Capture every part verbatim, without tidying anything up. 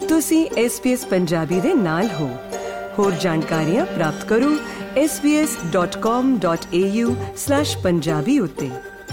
ਤੁਸੀਂ S B S Punjabi ਦੇ ਨਾਲ ਹੋ। ਹੋਰ ਜਾਣਕਾਰੀਆਂ ਪ੍ਰਾਪਤ ਕਰੋ S B S dot com dot A U slash Punjabi ਉੱਤੇ।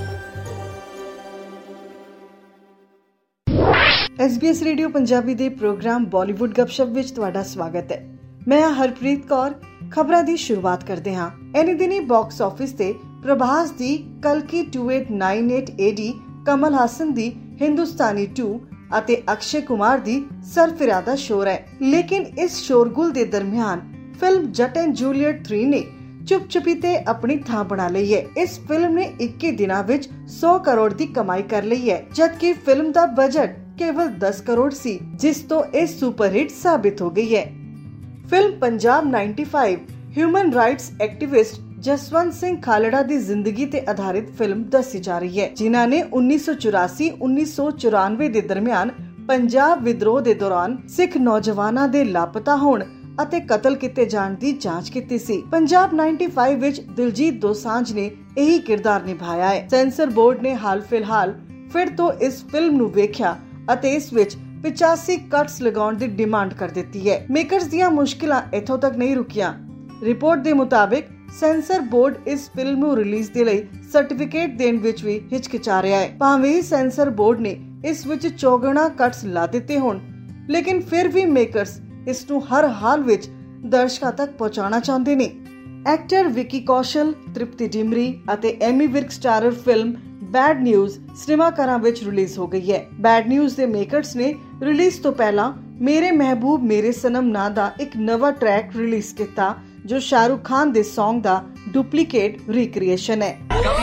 S B S radio Punjabi ਦੇ ਪ੍ਰੋਗਰਾਮ ਬਾਲੀਵੁੱਡ ਗੱਪਸ਼ਪ ਵਿੱਚ ਤੁਹਾਡਾ ਸਵਾਗਤ ਹੈ। ਮੈਂ ਹਾਂ ਹਰਪ੍ਰੀਤ ਕੌਰ। ਖਬਰਾਂ ਦੀ ਸ਼ੁਰੂਆਤ ਕਰਦੇ ਹਾਂ। ਇਨੀ ਦਿਨੀ ਬਾਕਸ ਆਫਿਸ ਤੇ ਪ੍ਰਭਾਸ ਦੀ ਕਲਕੀ two eight nine eight A D, Kamal Haasan ਦੀ ਹਿੰਦੁਸਤਾਨੀ ਟੂ ਅਤੇ ਅਕਸ਼ੇ ਕੁਮਾਰ ਦੀ ਸਰਫਿਰਾਦਾ ਸ਼ੋਰ ਹੈ। ਲੇਕਿਨ ਇਸ ਸ਼ੋਰਗੁਲ ਦੇ ਦਰਮਿਆਨ film Jatt and Juliet three ਨੇ ਚੁੱਪ ਚੁਪੀਤੇ ਆਪਣੀ ਥਾਂ ਬਣਾ ਲਈ ਹੈ। ਇਸ ਫਿਲਮ ਨੇ ਇੱਕੀ ਦਿਨਾਂ ਵਿੱਚ ਸੌ ਕਰੋੜ ਦੀ ਕਮਾਈ ਕਰ ਲਈ ਹੈ, ਜਦਕਿ ਫਿਲਮ ਦਾ ਬਜਟ ਕੇਵਲ ਦਸ ਕਰੋੜ ਸੀ, ਜਿਸ ਤੋਂ ਇਹ ਸੁਪਰ ਹਿੱਟ ਸਾਬਿਤ ਹੋ ਗਈ ਹੈ। Film Punjab ninety five human rights activist Jaswant Singh Khalra ਦੀ ਜ਼ਿੰਦਗੀ ਤੇ ਆਧਾਰਿਤ ਫਿਲਮ ਦੱਸੀ ਜਾ ਰਹੀ ਹੈ, ਜਿਨ੍ਹਾਂ ਨੇ ਉੱਨੀ ਸੌ ਚੁਰਾਸੀ ਉੱਨੀ ਸੌ ਚੁਰਾਨਵੇਂ ਦੇ ਦਰਮਿਆਨ ਪੰਜਾਬ ਵਿਦਰੋਹ ਦੇ ਦੌਰਾਨ ਸਿੱਖ ਨੌਜਵਾਨਾਂ ਦੇ ਲਾਪਤਾ ਹੋਣ ਅਤੇ ਕਤਲ ਕੀਤੇ ਜਾਣ ਦੀ ਜਾਂਚ ਕੀਤੀ ਸੀ। ਪੰਜਾਬ ਨਾਈਨਟੀ ਫਾਈਵ ਵਿੱਚ ਦਿਲਜੀਤ ਦੋਸਾਂਝ ਨੇ ਇਹੀ ਕਿਰਦਾਰ ਨਿਭਾਇਆ ਹੈ। ਸੈਂਸਰ ਬੋਰਡ ਨੇ ਹਾਲ ਫਿਲਹਾਲ ਫਿਰ ਤੋਂ ਇਸ ਫਿਲਮ ਨੂੰ ਵੇਖਿਆ ਅਤੇ ਇਸ ਵਿੱਚ ਪਚਾਸੀ ਕੱਟਸ ਲਗਾਉਣ ਦੀ ਡਿਮਾਂਡ ਕਰ ਦਿੱਤੀ ਹੈ। ਮੇਕਰਸ ਦੀਆਂ ਮੁਸ਼ਕਿਲਾਂ ਇੱਥੋਂ ਤੱਕ ਨਹੀਂ ਰੁਕੀਆਂ। ਰਿਪੋਰਟ ਦੇ ਮੁਤਾਬਿਕ ਸੈਂਸਰ ਬੋਰਡ ਇਸ ਫਿਲਮ ਨੂੰ ਰਿਲੀਜ਼ ਦੇ ਲਈ ਸਰਟੀਫਿਕੇਟ ਦੇਣ ਵਿੱਚ ਵੀ ਹਿਚਕਿਚਾ ਰਿਹਾ ਹੈ। ਭਾਵੇਂ ਸੈਂਸਰ ਬੋਰਡ ਨੇ ਇਸ ਵਿੱਚ ਚੌਗੁਣਾ ਕੱਟਸ ਲਾ ਦਿੱਤੇ ਹੋਣ, ਲੇਕਿਨ ਫਿਰ ਵੀ ਮੇਕਰਸ ਇਸ ਨੂੰ ਹਰ ਹਾਲ ਵਿੱਚ ਦਰਸ਼ਕਾਂ ਤੱਕ ਪਹੁੰਚਾਉਣਾ ਚਾਹੁੰਦੇ ਨੇ। ਐਕਟਰ ਵਿੱਕੀ ਕੌਸ਼ਲ, ਤ੍ਰਿਪਤੀ ਡਿਮਰੀ ਅਤੇ Ammy Virk starrer film bad news ਸਿਨੇਮਾਘਰਾਂ ਵਿੱਚ ਰਿਲੀਜ਼ ਹੋ ਗਈ ਹੈ। ਬੈਡ ਨਿਊਜ਼ ਦੇ ਮੇਕਰਸ ਨੇ ਰਿਲੀਜ਼ ਤੋਂ ਪਹਿਲਾਂ ਮੇਰੇ ਮਹਿਬੂਬ ਮੇਰੇ ਸਨਮ ਨਾਂ ਦਾ ਇੱਕ ਨਵਾਂ ਟਰੈਕ ਰਿਲੀਜ਼ ਕੀਤਾ, ਜੋ ਸ਼ਾਹਰੁਖ ਖਾਨ ਦੇ ਸੌਂਗ ਦਾ ਡੁਪਲੀਕੇਟ ਰੀਕ੍ਰੀਏਸ਼ਨ ਹੈ।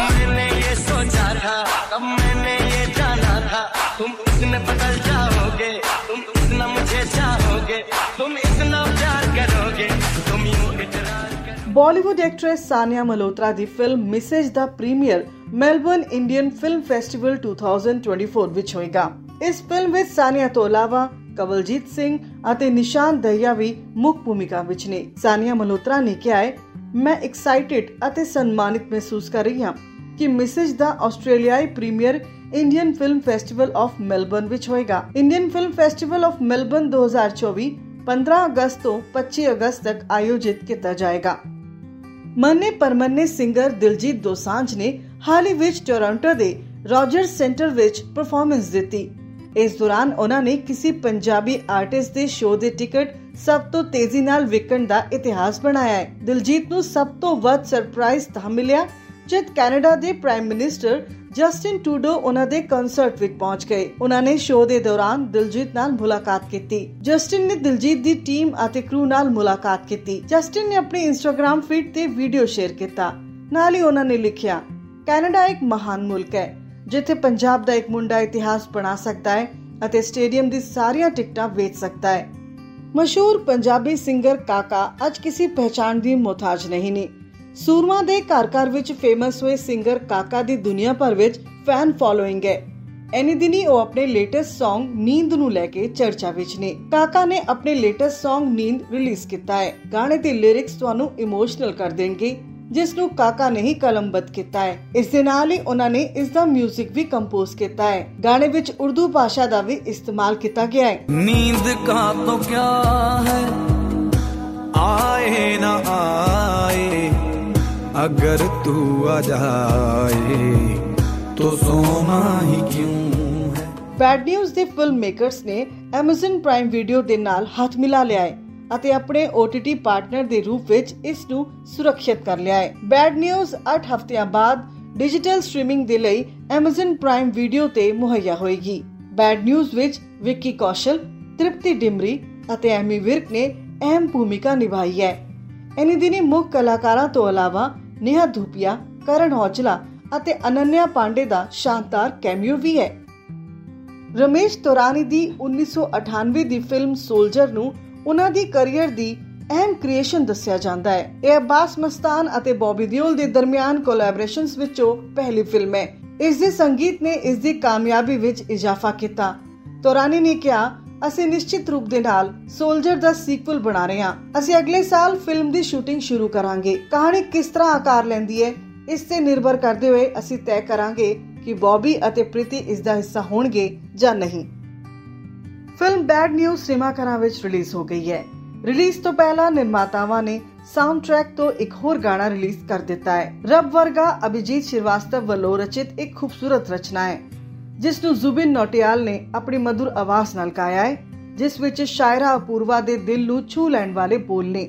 ਬਾਲੀਵੁੱਡ ਐਕਟਰੈਸ ਸਾਨੀਆ ਮਲਹੋਤਰਾ ਦੀ ਫਿਲਮ ਮਿਸੇਜ ਦਾ premiere Melbourne Indian film festival ਦੋ ਹਜ਼ਾਰ ਚੌਵੀ ਵਿੱਚ ਹੋਏਗਾ। ਇਸ ਫਿਲਮ ਵਿੱਚ ਸਾਨੀਆ ਤੋਂ ਇਲਾਵਾ ਕਵਲਜੀਤ ਸਿੰਘ ਅਤੇ ਨਿਸ਼ਾਨ ਦਹੀਆ ਵੀ ਮੁੱਖ ਭੂਮਿਕਾ ਵਿੱਚ ਨੇ। ਸਾਨੀਆ ਮਲਹੋਤਰਾ ਨੇ ਕਿਹਾ ਹੈ, ਮੈਂ ਐਕਸਾਈਟਿਡ ਅਤੇ ਸਨਮਾਨਿਤ ਮਹਿਸੂਸ ਕਰ ਰਹੀ ਹਾਂ ਕਿ ਮਿਸੇਜ ਦਾ ਆਸਟ੍ਰੇਲੀਆਈ premiere Indian film festival of Melbourne ਵਿੱਚ ਹੋਏਗਾ। Indian film festival of Melbourne ਦੋ ਹਜ਼ਾਰ ਚੌਵੀ ਪੰਦਰਾਂ ਅਗਸਤ ਤੋਂ ਪੱਚੀ ਅਗਸਤ ਤੱਕ ਆਯੋਜਿਤ ਕੀਤਾ ਜਾਏਗਾ। ਮੰਨੇ ਪਰਮੰਨੇ ਸਿੰਗਰ ਦਿਲਜੀਤ ਦੋਸਾਂਝ ਨੇ ਹਾਲ ਹੀ ਵਿੱਚ ਟੋਰਾਂਟੋ ਦੇ ਰੌਜਰਸ ਸੈਂਟਰ ਵਿੱਚ ਪਰਫਾਰਮੈਂਸ ਦਿੱਤੀ। ਇਸ ਦੌਰਾਨ ਉਹਨਾਂ ਨੇ ਕਿਸੇ ਪੰਜਾਬੀ ਆਰਟਿਸਟ ਦੇ ਸ਼ੋਅ ਦੇ ਟਿਕਟ ਸਭ ਤੋਂ ਤੇਜ਼ੀ ਨਾਲ ਵਿਕਣ ਦਾ ਇਤਿਹਾਸ ਬਣਾਇਆ ਹੈ। ਦਿਲਜੀਤ ਨੂੰ ਸਭ ਤੋਂ ਵੱਧ ਸਰਪ੍ਰਾਈਜ਼ ਤਾਂ ਮਿਲਿਆ ਜਦ ਕੈਨੇਡਾ ਦੇ ਪ੍ਰਾਈਮ ਮਿਨਿਸਟਰ ਜਸਟਿਨ ਟਰੂਡੋ ਉਹਨਾਂ ਦੇ ਕੰਸਰਟ ਵਿੱਚ ਪਹੁੰਚ ਗਏ। ਉਹਨਾਂ ਨੇ ਸ਼ੋਅ ਦੇ ਦੌਰਾਨ ਦਿਲਜੀਤ ਨਾਲ ਮੁਲਾਕਾਤ ਕੀਤੀ। ਜਸਟਿਨ ਨੇ ਦਿਲਜੀਤ ਦੀ ਟੀਮ ਅਤੇ ਕਰੂ ਨਾਲ ਮੁਲਾਕਾਤ ਕੀਤੀ। ਜਸਟਿਨ ਨੇ ਆਪਣੀ ਇੰਸਟਾਗ੍ਰਾਮ ਫੀਡ ਤੇ ਵੀਡੀਓ ਸ਼ੇਅਰ ਕੀਤਾ। ਨਾਲ ਹੀ ਉਹਨਾਂ ਨੇ ਲਿਖਿਆ, ਕੈਨੇਡਾ ਇੱਕ ਮਹਾਨ ਮੁਲਕ ਹੈ ਜਿੱਥੇ ਪੰਜਾਬ ਦਾ ਇੱਕ ਮੁੰਡਾ ਇਤਿਹਾਸ ਬਣਾ ਸਕਦਾ ਹੈ ਅਤੇ ਸਟੇਡੀਅਮ ਦੀ ਸਾਰੀਆਂ ਟਿਕਟਾਂ ਵੇਚ ਸਕਦਾ ਹੈ। ਮਸ਼ਹੂਰ ਪੰਜਾਬੀ ਸਿੰਗਰ ਕਾਕਾ ਅੱਜ ਕਿਸੇ ਪਹਿਚਾਣ ਦੀ ਮੁਹਤਾਜ ਨਹੀਂ ਨੇ। ਸੂਰਮਾ ਦੇ ਘਰ ਘਰ ਵਿੱਚ ਫੇਮਸ ਹੋਏ ਸਿੰਗਰ ਕਾਕਾ ਦੀ ਦੁਨੀਆ ਭਰ ਵਿੱਚ ਫੈਨ ਫੋਲੋਇੰਗ ਹੈ। ਇਨੀ ਦਿਨੀ ਉਹ ਆਪਣੇ ਲੇਟੈਸਟ ਸੌਂਗ ਨੀਂਦ ਨੂੰ ਲੈ ਕੇ ਚਰਚਾ ਵਿੱਚ ਨੇ। ਕਾਕਾ ਨੇ ਆਪਣੇ ਲੇਟੈਸਟ ਸੌਂਗ ਨੀਂਦ ਰਿਲੀਜ਼ ਕੀਤਾ ਹੈ। ਗਾਣੇ ਦੇ ਲਿਰਿਕਸ ਤੁਹਾਨੂੰ ਇਮੋਸ਼ਨਲ ਕਰ ਦੇਣਗੇ, ਜਿਸ ਨੂੰ ਕਾਕਾ ਨੇ ਹੀ ਕਲਮਬੱਧ ਕੀਤਾ ਹੈ। ਇਸ ਦੇ ਨਾਲ ਹੀ ਉਹਨਾਂ ਨੇ ਇਸ ਦਾ ਮਿਊਜ਼ਿਕ ਵੀ ਕੰਪੋਜ਼ ਕੀਤਾ ਹੈ। ਗਾਣੇ ਵਿੱਚ ਉਰਦੂ ਭਾਸ਼ਾ ਦਾ ਵੀ ਇਸਤੇਮਾਲ ਕੀਤਾ ਗਿਆ ਹੈ। ਨੀਂਦ ਕਾ ਤੋ ਕਿਆ ਹੈ ਆਏ ਨਾ ਆਏ ਅਗਰ ਤੂੰ ਆ ਜਾਏ ਤੋ ਸੋਨਾ ਹੀ ਕਿਉਂ ਹੈ। ਬੈਡ ਨਿਊਜ਼ ਦੇ ਫਿਲਮ ਮੇਕਰਸ ਨੇ ਐਮਾਜ਼ਨ ਪ੍ਰਾਈਮ ਵੀਡੀਓ ਦੇ ਨਾਲ ਹੱਥ ਮਿਲਾ ਲਿਆ ਹੈ ਅਤੇ ਆਪਣੇ ਓ ਟੀ ਟੀ ਪਾਰਟਨਰ ਦੇ ਰੂਪ ਵਿੱਚ ਇਸ ਨੂੰ ਸੁਰੱਖਿਅਤ ਕਰ ਲਿਆ ਹੈ। ਬੈਡ ਨਿਊਜ਼ ਅੱਠ ਹਫ਼ਤਿਆਂ ਬਾਅਦ ਡਿਜੀਟਲ ਸਟ੍ਰੀਮਿੰਗ ਦੇ ਲਈ ਐਮਾਜ਼ਨ ਪ੍ਰਾਈਮ ਵੀਡੀਓ ਤੇ ਮੁਹੱਈਆ ਹੋਏਗੀ। ਬੈਡ ਨਿਊਜ਼ ਵਿੱਚ ਵਿੱਕੀ ਕੌਸ਼ਲ, ਤ੍ਰਿਪਤੀ ਡਿਮਰੀ ਅਤੇ ਐਮੀ ਵਿਰਕ ਨੇ ਅਹਿਮ ਭੂਮਿਕਾ ਨਿਭਾਈ ਹੈ। ਇਨੀ ਦਿਨੀ ਮੁੱਖ ਕਲਾਕਾਰਾਂ ਤੋਂ ਇਲਾਵਾ ਨੇਹਾ ਧੂਪੀਆ, ਕਰਨ ਔਜਲਾ ਅਤੇ ਅਨੰਨਿਆ ਪਾਂਡੇ ਦਾ ਸ਼ਾਨਦਾਰ ਕੈਮੀਓ ਵੀ ਹੈ। ਰਮੇਸ਼ ਤੌਰਾਨੀ ਦੀ ਉੱਨੀ ਸੌ ਅਠਾਨਵੇਂ ਦੀ ਫਿਲਮ ਸੋਲਜਰ ਨੂੰ ਉਹਨਾਂ ਦੀ ਕੈਰੀਅਰ ਦੀ ਅਹਿਮ ਕ੍ਰੀਏਸ਼ਨ ਦੱਸਿਆ ਜਾਂਦਾ ਹੈ। ਇਹ ਅਬਾਸ ਮਸਤਾਨ ਅਤੇ ਬੌਬੀ ਦਿਓਲ ਦੇ ਦਰਮਿਆਨ ਕੋਲੈਬੋਰੇਸ਼ਨਸ ਵਿੱਚੋਂ ਪਹਿਲੀ ਫਿਲਮ ਹੈ। ਇਸ ਦੇ ਸੰਗੀਤ ਨੇ ਇਸ ਦੀ ਕਾਮਯਾਬੀ ਵਿੱਚ ਇਜ਼ਾਫਾ ਕੀਤਾ। ਤੌਰਾਨੀ ਨੇ ਕਿਹਾ, ਅਸੀਂ ਨਿਸ਼ਚਿਤ ਰੂਪ ਦੇ ਨਾਲ ਸੋਲਜਰ ਦਾ ਸੀਕਵਲ ਬਣਾ ਰਹੇ ਹਾਂ। ਅਸੀਂ ਅਗਲੇ ਸਾਲ ਫਿਲਮ ਦੀ ਸ਼ੂਟਿੰਗ ਸ਼ੁਰੂ ਕਰਾਂਗੇ। ਕਹਾਣੀ ਕਿਸ ਤਰ੍ਹਾਂ ਆਕਾਰ ਲੈਂਦੀ ਹੈ, ਇਸ ਤੇ ਨਿਰਭਰ ਕਰਦੇ ਹੋਏ ਅਸੀਂ ਤੈਅ ਕਰਾਂਗੇ ਕਿ ਬੌਬੀ ਅਤੇ ਪ੍ਰੀਤੀ ਇਸ ਦਾ ਹਿੱਸਾ ਹੋਣਗੇ ਜਾਂ ਨਹੀਂ। ਫਿਲਮ ਬੈਡ ਨਿਊਜ਼ ਸਿਨੇਮਾਘਰਾਂ ਵਿੱਚ ਰਿਲੀਜ਼ ਹੋ ਗਈ ਹੈ। ਰਿਲੀਜ਼ ਤੋਂ ਪਹਿਲਾਂ ਨਿਰਮਾਤਾਵਾਂ ਨੇ ਸਾਊਂਡ ਟਰੈਕ ਤੋਂ ਇੱਕ ਹੋਰ ਗਾਣਾ ਰਿਲੀਜ਼ ਕਰ ਦਿੱਤਾ ਹੈ। ਰੱਬ ਵਰਗਾ ਅਭਿਜੀਤ ਸ਼੍ਰੀਵਾਸਤਵ ਵੱਲੋਂ ਰਚਿਤ ਇੱਕ ਖੂਬਸੂਰਤ ਰਚਨਾ ਹੈ ਜਿਸ ਨੂੰ ਜ਼ੁਬਿਨ ਨੌਟਿਆਲ ਨੇ ਆਪਣੀ ਮਧੁਰ ਆਵਾਜ਼ ਨਾਲ ਗਾਇਆ ਹੈ, ਜਿਸ ਵਿੱਚ ਸ਼ਾਇਰਾ ਅਪੂਰਵਾ ਦੇ ਦਿਲ ਨੂੰ ਛੂ ਲੈਣ ਵਾਲੇ ਬੋਲ ਨੇ।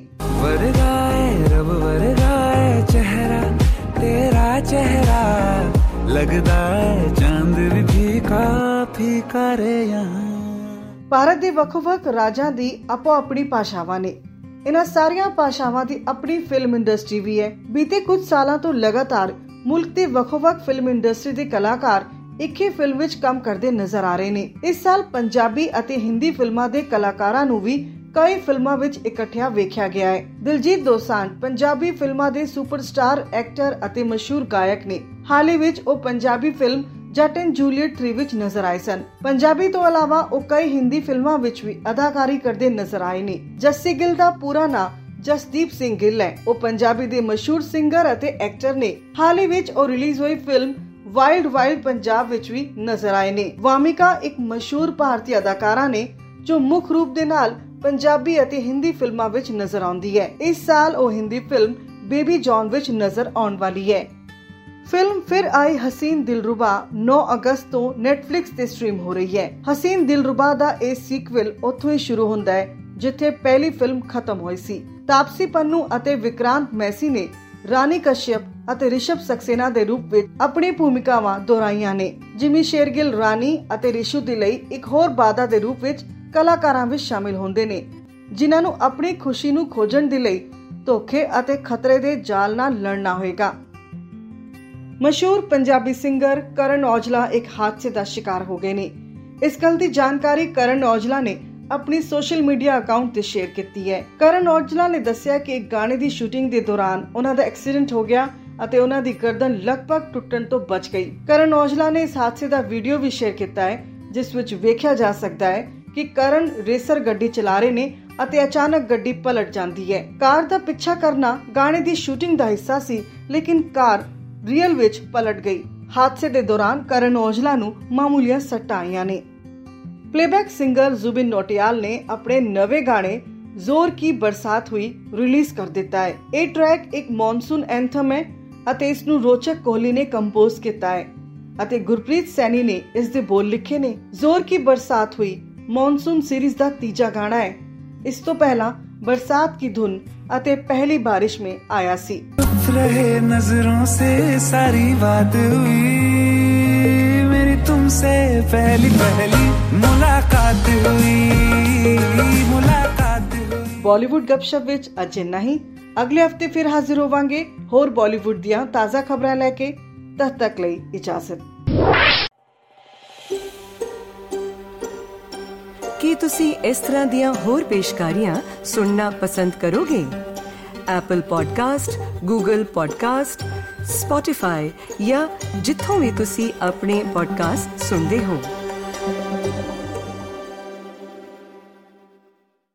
ਰੱਬ ਵਰਗਾ ਚਿਹਰਾ ਤੇਰਾ ਚਿਹਰਾ ਲੱਗਦਾ ਹੈ ਚਾਂਦ ਵੀ ਫੀਕਾ ਫੀਕਾ ਰੇ ਯਹਾਂ। ਭਾਰਤ ਦੇ ਵੱਖ-ਵੱਖ ਰਾਜਾਂ ਦੀ ਆਪੋ ਆਪਣੀ ਭਾਸ਼ਾਵਾਂ ਨੇ। ਇਹਨਾਂ ਸਾਰੀਆਂ ਭਾਸ਼ਾਵਾਂ ਦੀ ਆਪਣੀ ਫਿਲਮ ਇੰਡਸਟਰੀ ਵੀ ਹੈ। ਬੀਤੇ ਕੁਝ ਸਾਲਾਂ ਤੋਂ ਲਗਾਤਾਰ ਮੁਲਕ ਦੇ ਵੱਖ-ਵੱਖ ਫਿਲਮ ਇੰਡਸਟਰੀ ਦੇ ਕਲਾਕਾਰ ਇੱਕ ਹੀ ਫਿਲਮ ਵਿੱਚ ਕੰਮ ਕਰਦੇ ਨਜ਼ਰ ਆ ਰਹੇ ਨੇ। ਇਸ ਸਾਲ ਪੰਜਾਬੀ ਅਤੇ ਹਿੰਦੀ ਫਿਲਮਾਂ ਦੇ ਕਲਾਕਾਰਾਂ ਨੂੰ ਵੀ ਕਈ ਫਿਲਮਾਂ ਵਿੱਚ ਇਕੱਠਿਆਂ ਵੇਖਿਆ ਗਿਆ ਹੈ। ਦਿਲਜੀਤ ਦੋਸਾਂਝ ਪੰਜਾਬੀ ਫਿਲਮਾਂ ਦੇ ਸੁਪਰਸਟਾਰ ਐਕਟਰ ਅਤੇ ਮਸ਼ਹੂਰ ਗਾਇਕ ਨੇ। ਹਾਲ ਹੀ ਵਿੱਚ ਉਹ Punjabi film Jatt and Juliet three ਵਿੱਚ ਨਜ਼ਰ ਆਏ ਸਨ। ਪੰਜਾਬੀ ਤੋਂ ਇਲਾਵਾ ਉਹ ਕਈ ਹਿੰਦੀ ਫਿਲਮਾਂ ਵਿੱਚ ਵੀ ਅਦਾਕਾਰੀ ਕਰਦੇ ਨਜ਼ਰ ਆਏ ਨੇ। ਜੱਸੀ ਗਿੱਲ ਦਾ ਪੂਰਾ ਨਾਂ ਜਸਦੀਪ ਸਿੰਘ ਗਿੱਲ ਹੈ। ਉਹ ਪੰਜਾਬੀ ਦੇ ਮਸ਼ਹੂਰ ਸਿੰਗਰ ਅਤੇ ਐਕਟਰ ਨੇ। ਹਾਲ ਹੀ ਵਿੱਚ ਉਹ ਰਿਲੀਜ਼ ਹੋਈ ਫਿਲਮ ਵਾਈਲਡ ਵਾਈਲਡ ਪੰਜਾਬ ਵਿੱਚ ਵੀ ਨਜ਼ਰ ਆਏ ਨੇ। ਵਾਮਿਕਾ ਇੱਕ ਮਸ਼ਹੂਰ ਭਾਰਤੀ ਅਦਾਕਾਰਾ ਨੇ ਜੋ ਮੁੱਖ ਰੂਪ ਦੇ ਨਾਲ ਪੰਜਾਬੀ ਅਤੇ ਹਿੰਦੀ ਫਿਲਮਾਂ ਵਿੱਚ ਨਜ਼ਰ ਆਉਂਦੀ ਹੈ। ਇਸ ਸਾਲ ਉਹ ਹਿੰਦੀ ਫਿਲਮ ਬੇਬੀ ਜੌਨ ਵਿੱਚ ਨਜ਼ਰ ਆਉਣ ਵਾਲੀ ਹੈ। ਫਿਲਮ ਫਿਰ ਆਈ ਹਸੀਨ ਦਿਲਰੁਬਾ ਨੌ ਅਗਸਤ ਤੋਂ ਨੈਟਫਲਿਕਸ ਤੇ ਸਟ੍ਰੀਮ ਹੋ ਰਹੀ ਹੈ। ਹਸੀਨ ਦਿਲਰੁਬਾ ਦਾ ਇਹ ਸੀਕਵਲ ਉੱਥੋਂ ਹੀ ਸ਼ੁਰੂ ਹੁੰਦਾ ਹੈ ਜਿੱਥੇ ਪਹਿਲੀ ਫਿਲਮ ਖਤਮ ਹੋਈ ਸੀ। ਤਾਪਸੀ ਪੰਨੂ ਅਤੇ ਵਿਕਰਾਂਤ ਮੈਸੀ ਨੇ ਰਾਣੀ ਕਸ਼ਯਪ ਅਤੇ ਰਿਸ਼ਭ ਸਕਸੇਨਾ ਦੇ ਰੂਪ ਵਿੱਚ ਆਪਣੀ ਭੂਮਿਕਾਵਾਂ ਦੁਹਰਾਈਆਂ ਨੇ। ਜਿਮੀ ਸ਼ੇਰਗਿਲ ਰਾਣੀ ਅਤੇ ਰਿਸ਼ੂ ਦੇ ਲਈ ਇੱਕ ਹੋਰ ਬਾਧਾ ਦੇ ਰੂਪ ਵਿੱਚ ਕਲਾਕਾਰਾਂ ਵਿੱਚ ਸ਼ਾਮਿਲ ਹੁੰਦੇ ਨੇ ਜਿਨ੍ਹਾਂ ਨੂੰ ਆਪਣੀ ਖੁਸ਼ੀ ਨੂੰ ਖੋਜਣ ਦੇ ਲਈ ਧੋਖੇ ਅਤੇ ਖਤਰੇ ਦੇ ਜਾਲ ਨਾਲ ਲੜਨਾ ਹੋਏਗਾ। ਮਸ਼ਹੂਰ ਪੰਜਾਬੀ ਸਿੰਗਰ ਕਰਨ ਔਜਲਾ ਇੱਕ ਹਾਦਸੇ ਦਾ ਸ਼ਿਕਾਰ ਹੋ ਗਏ ਨੇ। ਇਸ ਗੱਲ ਦੀ ਜਾਣਕਾਰੀ ਕਰਨ ਔਜਲਾ ਨੇ ਆਪਣੀ ਸੋਸ਼ਲ ਮੀਡੀਆ ਅਕਾਊਂਟ ਤੇ ਸ਼ੇਅਰ ਕੀਤੀ ਹੈ। ਕਰਨ ਔਜਲਾ ਨੇ ਦੱਸਿਆ ਕਿ ਇੱਕ ਗਾਣੇ ਦੀ ਸ਼ੂਟਿੰਗ ਦੇ ਦੌਰਾਨ ਉਹਨਾਂ ਦਾ ਐਕਸੀਡੈਂਟ ਹੋ ਗਿਆ ਅਤੇ ਉਹਨਾਂ ਦੀ ਗਰਦਨ ਲਗਭਗ ਟੁੱਟਣ ਤੋਂ ਬਚ ਗਈ। ਕਰਨ ਔਜਲਾ ਨੇ ਇਸ ਹਾਦਸੇ ਦਾ ਵੀਡੀਓ ਵੀ ਸ਼ੇਅਰ ਕੀਤਾ ਹੈ ਜਿਸ ਵਿੱਚ ਵੇਖਿਆ ਜਾ ਸਕਦਾ ਹੈ ਕਿ ਕਰਨ ਰੇਸਰ ਗੱਡੀ ਚਲਾ ਰਹੇ ਨੇ ਅਤੇ ਅਚਾਨਕ ਗੱਡੀ ਪਲਟ ਜਾਂਦੀ ਹੈ। ਕਾਰ ਦਾ ਪਿੱਛਾ ਕਰਨਾ ਗਾਣੇ ਦੀ ਸ਼ੂਟਿੰਗ ਦਾ ਹਿੱਸਾ ਸੀ ਲੇਕਿਨ ਕਾਰ ਰੀਅਲ ਵਿੱਚ ਪਲਟ ਗਈ। ਹਾਦਸੇ ਦੇ ਦੌਰਾਨ ਕਰਨ ਔਜਲਾ ਨੂੰ ਮਾਮੂਲੀਆਂ ਸੱਟਾਂ ਆਈਆਂ ਨੇ। ਪਲੇਬੈਕ ਸਿੰਗਰ ਜ਼ੁਬਿਨ ਨੌਟਿਆਲ ਨੇ ਆਪਣੇ ਨਵੇਂ ਗਾਣੇ ਜ਼ੋਰ ਕੀ ਬਰਸਾਤ ਹੁਈ ਰਿਲੀਜ਼ ਕਰ ਦਿੱਤਾ ਹੈ। ਇਹ ਟਰੈਕ ਇੱਕ ਮੌਨਸੂਨ ਐਂਥਮ ਹੈ ਅਤੇ ਇਸ ਨੂੰ ਰੋਚਕ ਕੋਹਲੀ ਨੇ ਕੰਪੋਜ਼ ਕੀਤਾ ਹੈ ਅਤੇ ਗੁਰਪ੍ਰੀਤ ਸੈਣੀ ਨੇ ਇਸ ਦੇ ਬੋਲ ਲਿਖੇ ਨੇ। ਜ਼ੋਰ ਕੀ ਬਰਸਾਤ ਹੁਈ ਮੌਨਸੂਨ ਸੀਰੀਜ਼ ਦਾ ਤੀਜਾ ਗਾਣਾ ਹੈ। ਇਸ ਤੋਂ ਪਹਿਲਾਂ ਬਰਸਾਤ ਕੀ ਧੁਨ ਅਤੇ ਪਹਿਲੀ ਬਾਰਿਸ਼ में आया सी। रहे नजरों से सारी बात हुई मेरी तुमसे पहली पहली मुलाकात हुई मुलाकात हुई। बॉलीवुड गपशप विच अज इन्ना ही। अगले हफ्ते फिर हाजिर होवांगे होर बॉलीवुड दियां ताज़ा खबरां लैके। तद तक लई इजाजत। ਕੀ ਤੁਸੀਂ ਇਸ ਤਰ੍ਹਾਂ ਦੀਆਂ ਹੋਰ ਪੇਸ਼ਕਾਰੀਆਂ ਸੁਣਨਾ ਪਸੰਦ ਕਰੋਗੇ? Apple podcast, Google podcast, Spotify ਜਾਂ ਜਿੱਥੋਂ ਵੀ ਤੁਸੀਂ ਆਪਣੇ ਪੋਡਕਾਸਟ ਸੁਣਦੇ ਹੋ।